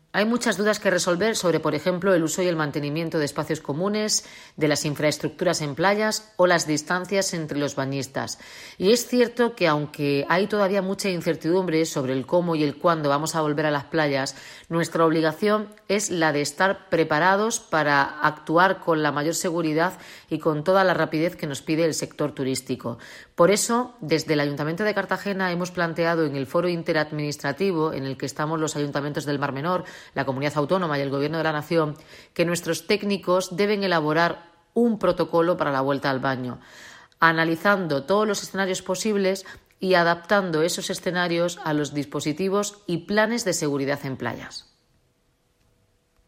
Hay muchas dudas que resolver sobre, por ejemplo, el uso y el mantenimiento de espacios comunes, de las infraestructuras en playas o las distancias entre los bañistas. Y es cierto que, aunque hay todavía mucha incertidumbre sobre el cómo y el cuándo vamos a volver a las playas, nuestra obligación es la de estar preparados para actuar con la mayor seguridad y con toda la rapidez que nos pide el sector turístico. Por eso, desde el Ayuntamiento de Cartagena hemos planteado en el foro interadministrativo, en el que estamos los ayuntamientos del Mar Menor, la Comunidad Autónoma y el Gobierno de la Nación, que nuestros técnicos deben elaborar un protocolo para la vuelta al baño, analizando todos los escenarios posibles y adaptando esos escenarios a los dispositivos y planes de seguridad en playas.